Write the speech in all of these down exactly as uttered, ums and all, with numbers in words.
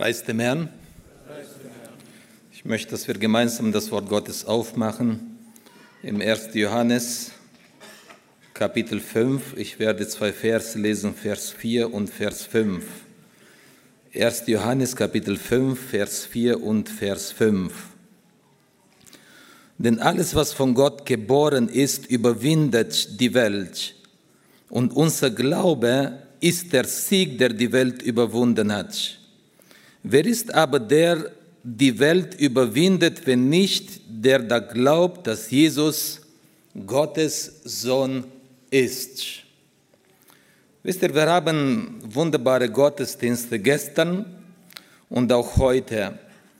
Preis dem Herrn. Ich möchte, dass wir gemeinsam das Wort Gottes aufmachen. Im ersten Johannes, Kapitel fünf. Ich werde zwei Verse lesen, Vers vier und Vers fünf. ersten Johannes, Kapitel fünf, Vers vier und Vers fünf. Denn alles, was von Gott geboren ist, überwindet die Welt. Und unser Glaube ist der Sieg, der die Welt überwunden hat. Wer ist aber der, die Welt überwindet, wenn nicht der da glaubt, dass Jesus Gottes Sohn ist? Wisst ihr, wir haben wunderbare Gottesdienste gestern und auch heute.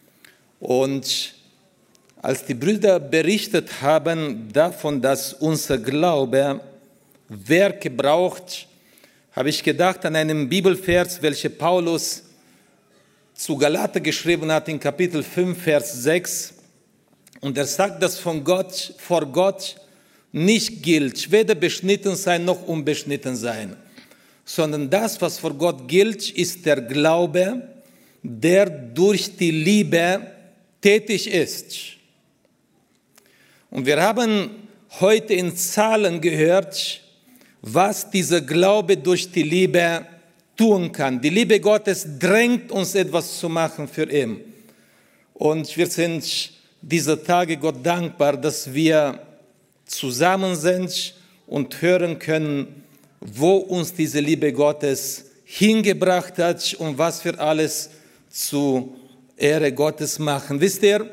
Und als die Brüder berichtet haben davon, dass unser Glaube Werke braucht, habe ich gedacht an einen Bibelvers, welchen Paulus zu Galater geschrieben hat in Kapitel fünf, Vers sechs. Und er sagt, dass von Gott, vor Gott nicht gilt, weder beschnitten sein noch unbeschnitten sein, sondern das, was vor Gott gilt, ist der Glaube, der durch die Liebe tätig ist. Und wir haben heute in Zahlen gehört, was dieser Glaube durch die Liebe tun kann. Die Liebe Gottes drängt uns, etwas zu machen für ihn. Und wir sind diese Tage Gott dankbar, dass wir zusammen sind und hören können, wo uns diese Liebe Gottes hingebracht hat und was wir alles zu Ehre Gottes machen. Wisst ihr,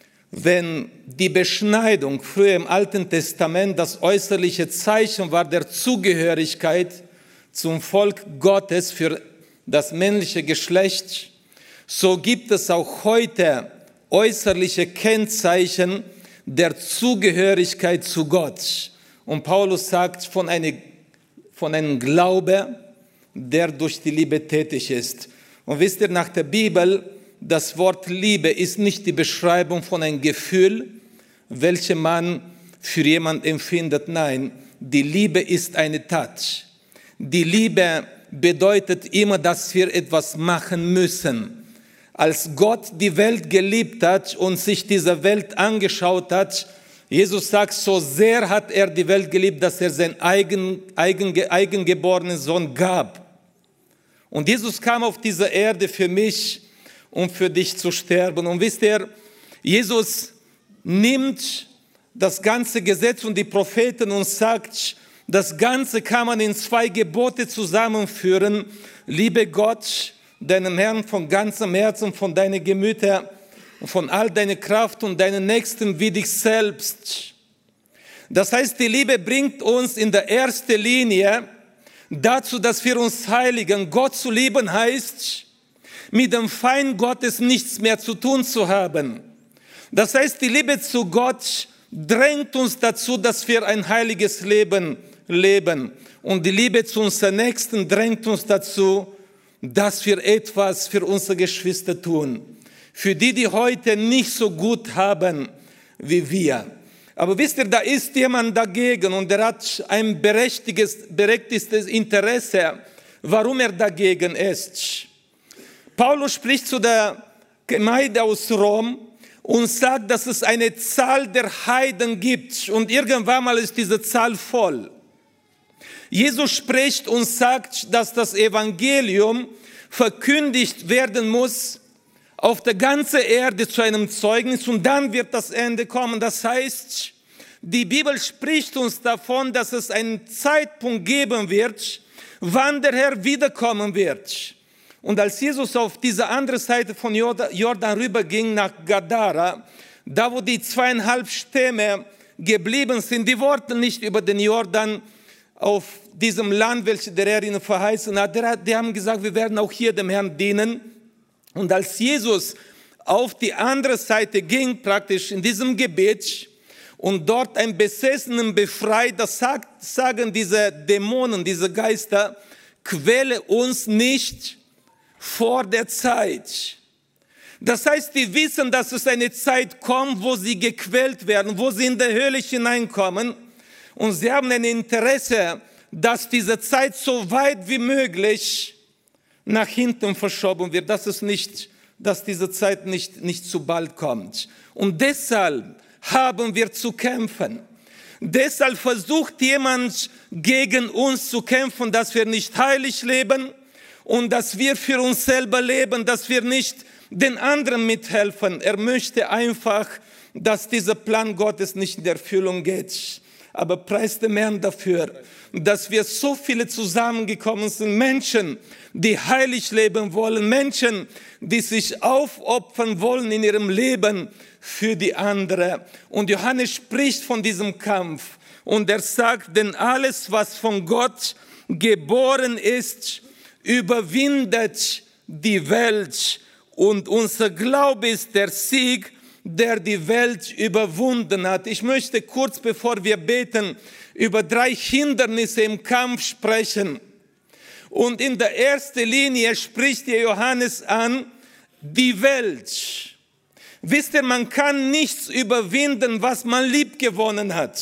wenn die Beschneidung früher im Alten Testament das äußerliche Zeichen war der Zugehörigkeit zum Volk Gottes für das männliche Geschlecht, so gibt es auch heute äußerliche Kennzeichen der Zugehörigkeit zu Gott. Und Paulus sagt von, eine, von einem Glaube, der durch die Liebe tätig ist. Und wisst ihr, nach der Bibel, das Wort Liebe ist nicht die Beschreibung von einem Gefühl, welches man für jemanden empfindet. Nein, die Liebe ist eine Tat. Die Liebe bedeutet immer, dass wir etwas machen müssen. Als Gott die Welt geliebt hat und sich diese Welt angeschaut hat, Jesus sagt, so sehr hat er die Welt geliebt, dass er seinen eigen, eigen, eigengeborenen Sohn gab. Und Jesus kam auf diese Erde für mich, um für dich zu sterben. Und wisst ihr, Jesus nimmt das ganze Gesetz und die Propheten und sagt, das Ganze kann man in zwei Gebote zusammenführen. Liebe Gott, deinem Herrn von ganzem Herzen, von deiner Gemüter und von all deiner Kraft und deinen Nächsten wie dich selbst. Das heißt, die Liebe bringt uns in der ersten Linie dazu, dass wir uns heiligen. Gott zu lieben heißt, mit dem Feind Gottes nichts mehr zu tun zu haben. Das heißt, die Liebe zu Gott drängt uns dazu, dass wir ein heiliges Leben leben. Und die Liebe zu unseren Nächsten drängt uns dazu, dass wir etwas für unsere Geschwister tun. Für die, die heute nicht so gut haben wie wir. Aber wisst ihr, da ist jemand dagegen und der hat ein berechtigtes, berechtigtes Interesse, warum er dagegen ist. Paulus spricht zu der Gemeinde aus Rom und sagt, dass es eine Zahl der Heiden gibt und irgendwann mal ist diese Zahl voll. Jesus spricht und sagt, dass das Evangelium verkündigt werden muss auf der ganzen Erde zu einem Zeugnis und dann wird das Ende kommen. Das heißt, die Bibel spricht uns davon, dass es einen Zeitpunkt geben wird, wann der Herr wiederkommen wird. Und als Jesus auf diese andere Seite von Jordan rüberging nach Gadara, da wo die zweieinhalb Stämme geblieben sind, die wollten nicht über den Jordan auf diesem Land, welches der Herr ihnen verheißen hat, die haben gesagt, wir werden auch hier dem Herrn dienen. Und als Jesus auf die andere Seite ging, praktisch in diesem Gebet, und dort einen Besessenen befreit, das sagt, sagen diese Dämonen, diese Geister, quäle uns nicht vor der Zeit. Das heißt, die wissen, dass es eine Zeit kommt, wo sie gequält werden, wo sie in die Hölle hineinkommen. Und sie haben ein Interesse, dass diese Zeit so weit wie möglich nach hinten verschoben wird, dass es nicht dass diese Zeit nicht, nicht zu bald kommt. Und deshalb haben wir zu kämpfen. Deshalb versucht jemand gegen uns zu kämpfen, dass wir nicht heilig leben und dass wir für uns selber leben, dass wir nicht den anderen mithelfen. Er möchte einfach, dass dieser Plan Gottes nicht in Erfüllung geht. Aber preis dem Herrn dafür, dass wir so viele zusammengekommen sind, Menschen, die heilig leben wollen, Menschen, die sich aufopfern wollen in ihrem Leben für die andere. Und Johannes spricht von diesem Kampf und er sagt, denn alles, was von Gott geboren ist, überwindet die Welt. Und unser Glaube ist der Sieg, der die Welt überwunden hat. Ich möchte kurz, bevor wir beten, über drei Hindernisse im Kampf sprechen. Und in der ersten Linie spricht hier Johannes an, die Welt. Wisst ihr, man kann nichts überwinden, was man liebgewonnen hat.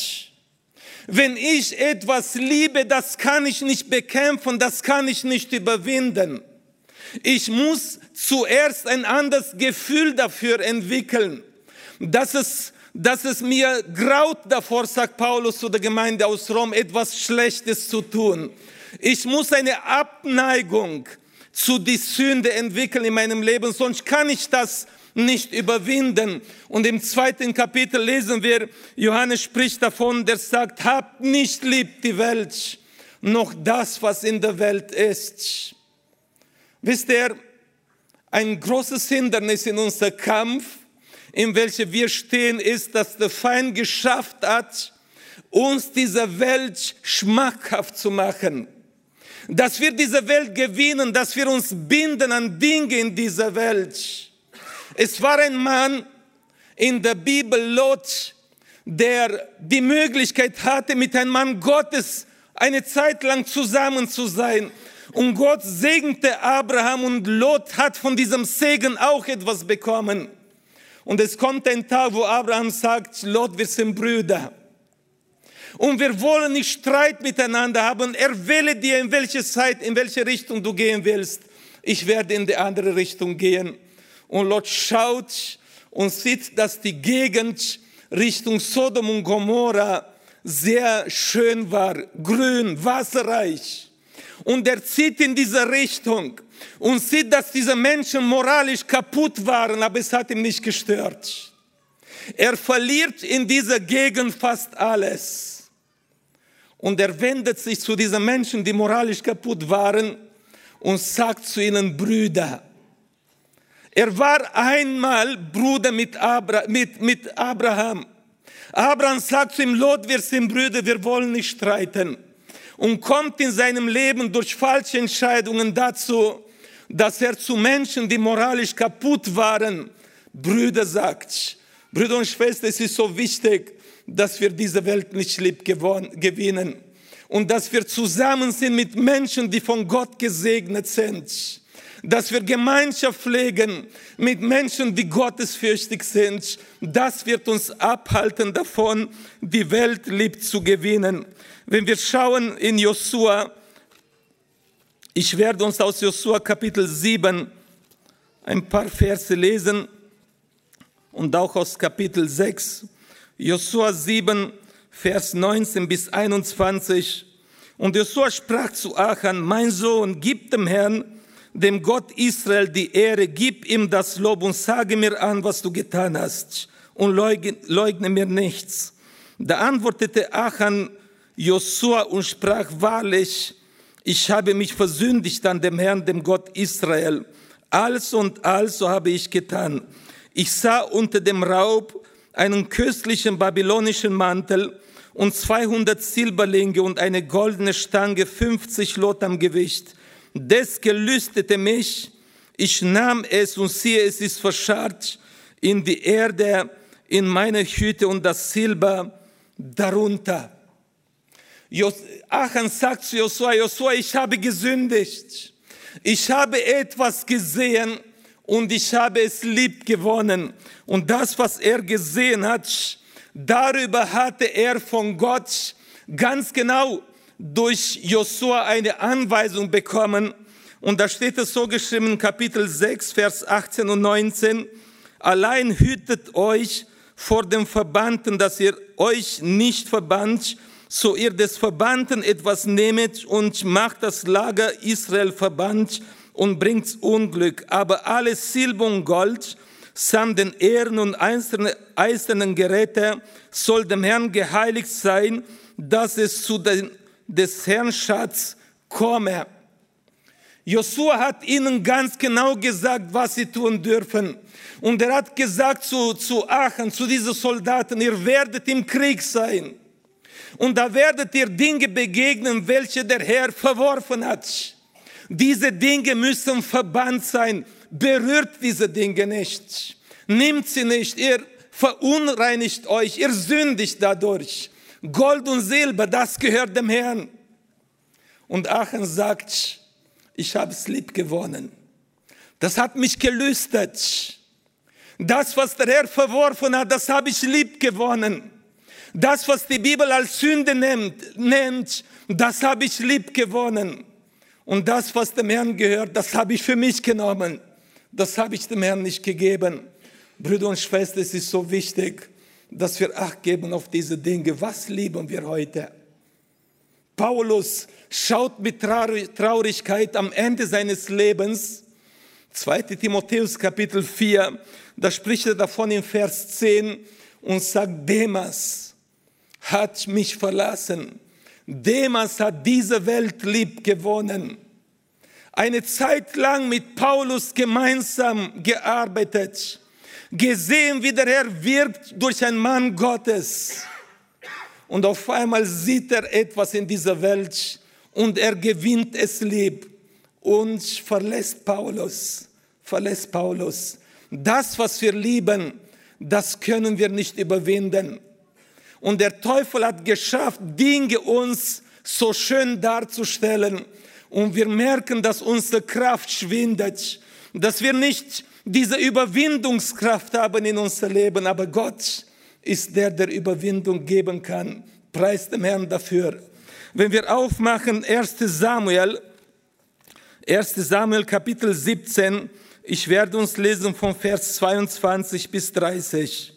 Wenn ich etwas liebe, das kann ich nicht bekämpfen, das kann ich nicht überwinden. Ich muss zuerst ein anderes Gefühl dafür entwickeln, dass es, dass es mir graut davor, sagt Paulus zu der Gemeinde aus Rom, etwas Schlechtes zu tun. Ich muss eine Abneigung zu die Sünde entwickeln in meinem Leben, sonst kann ich das nicht überwinden. Und im zweiten Kapitel lesen wir, Johannes spricht davon, der sagt, habt nicht lieb die Welt, noch das, was in der Welt ist. Wisst ihr, ein großes Hindernis in unserem Kampf, in welchem wir stehen, ist, dass der Feind geschafft hat, uns diese Welt schmackhaft zu machen. Dass wir diese Welt gewinnen, dass wir uns binden an Dinge in dieser Welt. Es war ein Mann in der Bibel, Lot, der die Möglichkeit hatte, mit einem Mann Gottes eine Zeit lang zusammen zu sein. Und Gott segnete Abraham und Lot hat von diesem Segen auch etwas bekommen. Und es kommt ein Tag, wo Abraham sagt, Lot, wir sind Brüder. Und wir wollen nicht Streit miteinander haben. Er wähle dir, in welche Zeit, in welche Richtung du gehen willst. Ich werde in die andere Richtung gehen. Und Lot schaut und sieht, dass die Gegend Richtung Sodom und Gomorra sehr schön war, grün, wasserreich. Und er zieht in diese Richtung und sieht, dass diese Menschen moralisch kaputt waren, aber es hat ihn nicht gestört. Er verliert in dieser Gegend fast alles. Und er wendet sich zu diesen Menschen, die moralisch kaputt waren, und sagt zu ihnen, Brüder. Er war einmal Bruder mit, Abra, mit, mit Abraham. Abraham sagt zu ihm, Lot, wir sind Brüder, wir wollen nicht streiten. Und kommt in seinem Leben durch falsche Entscheidungen dazu, dass er zu Menschen, die moralisch kaputt waren, Brüder sagt. Brüder und Schwestern, es ist so wichtig, dass wir diese Welt nicht lieb gewinnen und dass wir zusammen sind mit Menschen, die von Gott gesegnet sind. Dass wir Gemeinschaft pflegen mit Menschen, die gottesfürchtig sind. Das wird uns abhalten davon, die Welt lieb zu gewinnen. Wenn wir schauen in Josua, ich werde uns aus Josua Kapitel sieben ein paar Verse lesen und auch aus Kapitel sechs. Josua sieben, Vers neunzehn bis einundzwanzig. Und Josua sprach zu Achan, mein Sohn, gib dem Herrn, dem Gott Israel, die Ehre, gib ihm das Lob und sage mir an, was du getan hast und leugne, leugne mir nichts. Da antwortete Achan Josua und sprach, wahrlich, ich habe mich versündigt an dem Herrn, dem Gott Israel. Also und also habe ich getan. Ich sah unter dem Raub einen köstlichen babylonischen Mantel und zweihundert Silberlinge und eine goldene Stange, fünfzig Lot am Gewicht. Das gelüstete mich, ich nahm es und siehe, es ist verscharrt in die Erde, in meine Hütte und das Silber darunter. Achan sagt zu Josua, Josua, ich habe gesündigt. Ich habe etwas gesehen und ich habe es lieb gewonnen. Und das, was er gesehen hat, darüber hatte er von Gott ganz genau durch Josua eine Anweisung bekommen. Und da steht es so geschrieben, Kapitel sechs, Vers achtzehn und neunzehn. Allein hütet euch vor dem Verbannten, dass ihr euch nicht verbannt, so ihr des Verbannten etwas nehmet und macht das Lager Israel verbannt und bringt Unglück. Aber alles Silber und Gold, samt den Ehren und eisernen Geräte, soll dem Herrn geheiligt sein, dass es zu den, des Herrn Schatz komme. Josua hat ihnen ganz genau gesagt, was sie tun dürfen. Und er hat gesagt zu, zu Achan, zu diesen Soldaten, ihr werdet im Krieg sein. Und da werdet ihr Dinge begegnen, welche der Herr verworfen hat. Diese Dinge müssen verbannt sein. Berührt diese Dinge nicht. Nimmt sie nicht. Ihr verunreinigt euch. Ihr sündigt dadurch. Gold und Silber, das gehört dem Herrn. Und Achan sagt, ich habe es lieb gewonnen. Das hat mich gelüstet. Das, was der Herr verworfen hat, das habe ich lieb gewonnen. Das, was die Bibel als Sünde nennt, nennt, das habe ich lieb gewonnen. Und das, was dem Herrn gehört, das habe ich für mich genommen. Das habe ich dem Herrn nicht gegeben. Brüder und Schwestern, es ist so wichtig, dass wir Acht geben auf diese Dinge. Was lieben wir heute? Paulus schaut mit Traurigkeit am Ende seines Lebens, zweiter Timotheus Kapitel vier, da spricht er davon in Vers zehn und sagt, Demas hat mich verlassen. Demas hat diese Welt lieb gewonnen. Eine Zeit lang mit Paulus gemeinsam gearbeitet, gesehen, wie der Herr wirkt durch einen Mann Gottes. Und auf einmal sieht er etwas in dieser Welt und er gewinnt es lieb und verlässt Paulus, verlässt Paulus. Das, was wir lieben, das können wir nicht überwinden. Und der Teufel hat geschafft, Dinge uns so schön darzustellen. Und wir merken, dass unsere Kraft schwindet, dass wir nicht diese Überwindungskraft haben in unser Leben. Aber Gott ist der, der Überwindung geben kann. Preis dem Herrn dafür. Wenn wir aufmachen, erster Samuel, erster Samuel Kapitel siebzehn, ich werde uns lesen von Vers zweiundzwanzig bis dreißig.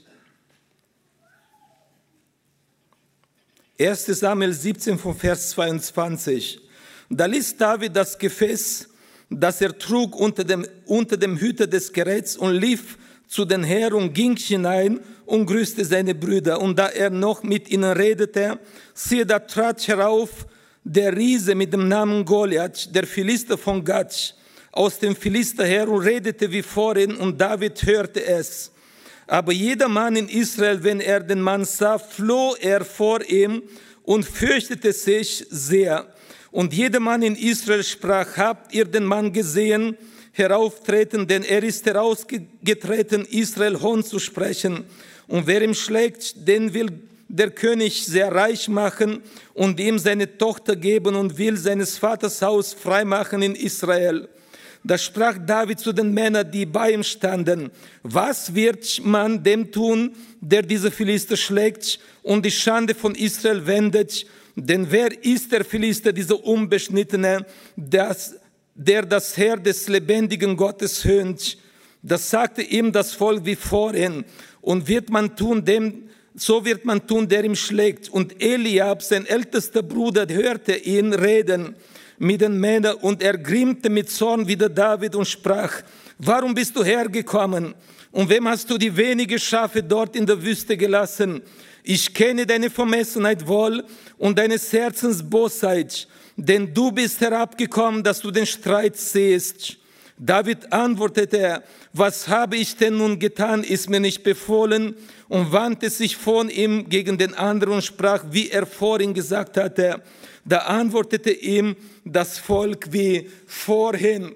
erster Samuel siebzehn von Vers zweiundzwanzig. Da ließ David das Gefäß, das er trug, unter dem, unter dem Hüter des Geräts und lief zu den Herren und ging hinein und grüßte seine Brüder. Und da er noch mit ihnen redete, siehe, da trat herauf der Riese mit dem Namen Goliath, der Philister von Gath, aus dem Philister her und redete wie vorhin, und David hörte es. Aber jeder Mann in Israel, wenn er den Mann sah, floh er vor ihm und fürchtete sich sehr. Und jeder Mann in Israel sprach, habt ihr den Mann gesehen, herauftreten, denn er ist herausgetreten, Israel Hohn zu sprechen. Und wer ihm schlägt, den will der König sehr reich machen und ihm seine Tochter geben und will seines Vaters Haus freimachen in Israel. Da sprach David zu den Männern, die bei ihm standen, was wird man dem tun, der diese Philister schlägt und die Schande von Israel wendet? Denn wer ist der Philister, dieser Unbeschnittene, das, der das Heer des lebendigen Gottes höhnt? Das sagte ihm das Volk wie vorhin. Und wird man tun dem, so wird man tun, der ihm schlägt. Und Eliab, sein ältester Bruder, hörte ihn reden mit den Männern, und er grimmte mit Zorn wider David und sprach, warum bist du hergekommen? Und wem hast du die wenigen Schafe dort in der Wüste gelassen? Ich kenne deine Vermessenheit wohl und deines Herzens Bosheit, denn du bist herabgekommen, dass du den Streit sehest. David antwortete, was habe ich denn nun getan, ist mir nicht befohlen, und wandte sich von ihm gegen den anderen und sprach, wie er vorhin gesagt hatte. Da antwortete ihm das Volk wie vorhin.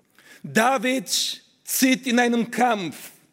David zieht in einem Kampf.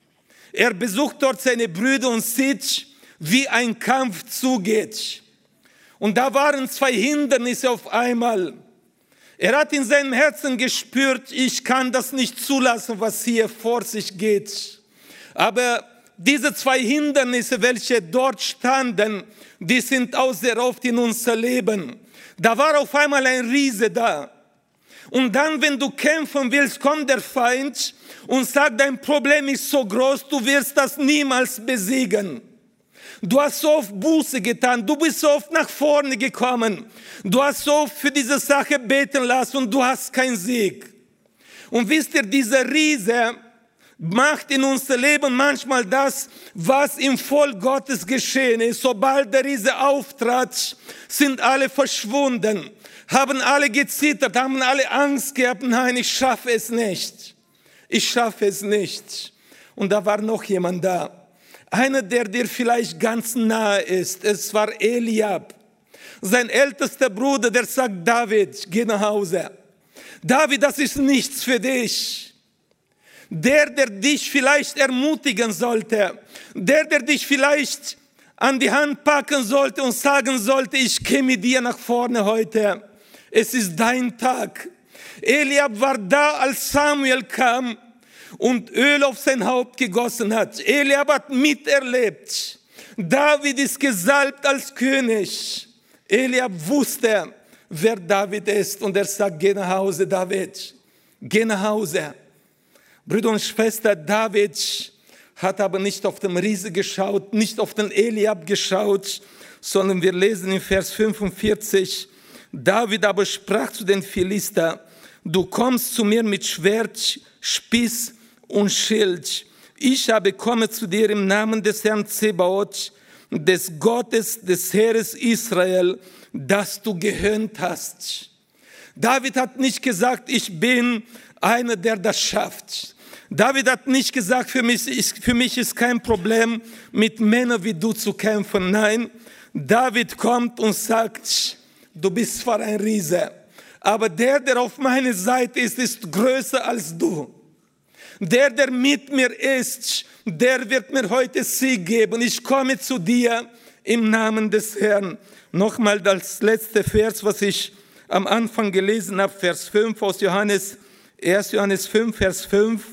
Er besucht dort seine Brüder und sieht, wie ein Kampf zugeht. Und da waren zwei Hindernisse auf einmal. Er hat in seinem Herzen gespürt, ich kann das nicht zulassen, was hier vor sich geht. Aber diese zwei Hindernisse, welche dort standen, die sind auch sehr oft in unser Leben. Da war auf einmal ein Riese da. Und dann, wenn du kämpfen willst, kommt der Feind und sagt, dein Problem ist so groß, du wirst das niemals besiegen. Du hast so oft Buße getan, du bist so oft nach vorne gekommen. Du hast so oft für diese Sache beten lassen und du hast keinen Sieg. Und wisst ihr, dieser Riese macht in unser Leben manchmal das, was im Volk Gottes geschehen ist. Sobald der Riese auftrat, sind alle verschwunden, haben alle gezittert, haben alle Angst gehabt. Nein, ich schaffe es nicht. Ich schaffe es nicht. Und da war noch jemand da. Einer, der dir vielleicht ganz nahe ist. Es war Eliab. Sein ältester Bruder, der sagt, David, geh nach Hause. David, das ist nichts für dich. Der, der dich vielleicht ermutigen sollte, der, der dich vielleicht an die Hand packen sollte und sagen sollte, ich gehe mit dir nach vorne heute. Es ist dein Tag. Eliab war da, als Samuel kam und Öl auf sein Haupt gegossen hat. Eliab hat miterlebt. David ist gesalbt als König. Eliab wusste, wer David ist. Und er sagt, geh nach Hause, David. Geh nach Hause. Brüder und Schwester, David hat aber nicht auf den Riese geschaut, nicht auf den Eliab geschaut, sondern wir lesen in Vers fünfundvierzig, David aber sprach zu den Philister, du kommst zu mir mit Schwert, Spieß und Schild. Ich aber komme zu dir im Namen des Herrn Zebaoth, des Gottes des Heeres Israel, das du gehöhnt hast. David hat nicht gesagt, ich bin einer, der das schafft. David hat nicht gesagt, für mich, ist, für mich ist kein Problem, mit Männern wie du zu kämpfen. Nein, David kommt und sagt, du bist zwar ein Riese, aber der, der auf meiner Seite ist, ist größer als du. Der, der mit mir ist, der wird mir heute Sieg geben. Ich komme zu dir im Namen des Herrn. Nochmal das letzte Vers, was ich am Anfang gelesen habe, Vers fünf aus Johannes, erster Johannes fünf, Vers fünf.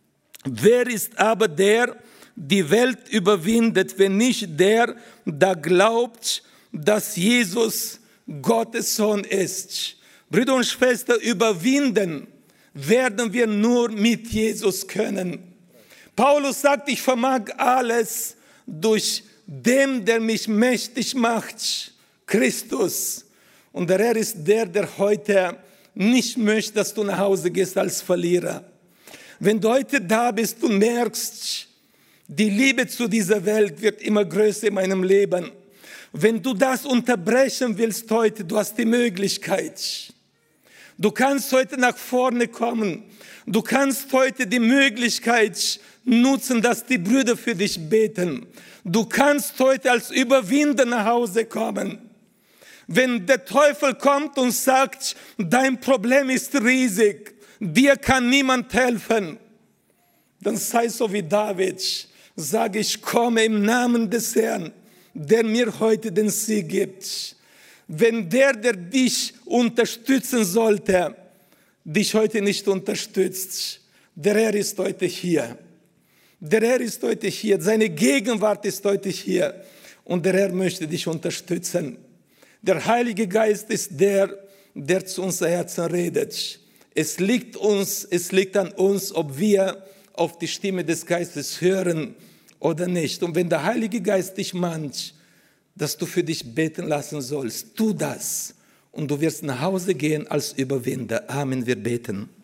Wer ist aber der, die Welt überwindet, wenn nicht der, der glaubt, dass Jesus Gottes Sohn ist? Brüder und Schwestern, überwinden werden wir nur mit Jesus können. Paulus sagt, ich vermag alles durch den, der mich mächtig macht, Christus. Und der Herr ist der, der heute nicht möchte, dass du nach Hause gehst als Verlierer. Wenn du heute da bist, du merkst, die Liebe zu dieser Welt wird immer größer in meinem Leben. Wenn du das unterbrechen willst heute, du hast die Möglichkeit. Du kannst heute nach vorne kommen. Du kannst heute die Möglichkeit nutzen, dass die Brüder für dich beten. Du kannst heute als Überwinder nach Hause kommen. Wenn der Teufel kommt und sagt, dein Problem ist riesig, dir kann niemand helfen, dann sei so wie David, sage ich, komme im Namen des Herrn, der mir heute den Sieg gibt. Wenn der, der dich unterstützen sollte, dich heute nicht unterstützt, der Herr ist heute hier. Der Herr ist heute hier, seine Gegenwart ist heute hier und der Herr möchte dich unterstützen. Der Heilige Geist ist der, der zu unserem Herzen redet. Es liegt uns, es liegt an uns, ob wir auf die Stimme des Geistes hören oder nicht. Und wenn der Heilige Geist dich mahnt, dass du für dich beten lassen sollst, tu das. Und du wirst nach Hause gehen als Überwinder. Amen, wir beten.